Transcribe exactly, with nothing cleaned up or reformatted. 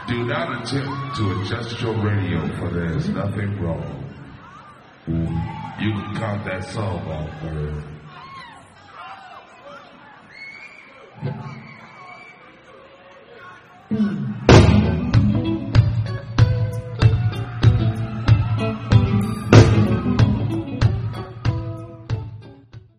Do not attempt to adjust your radio, for there is nothing wrong. You can count that song off, bird.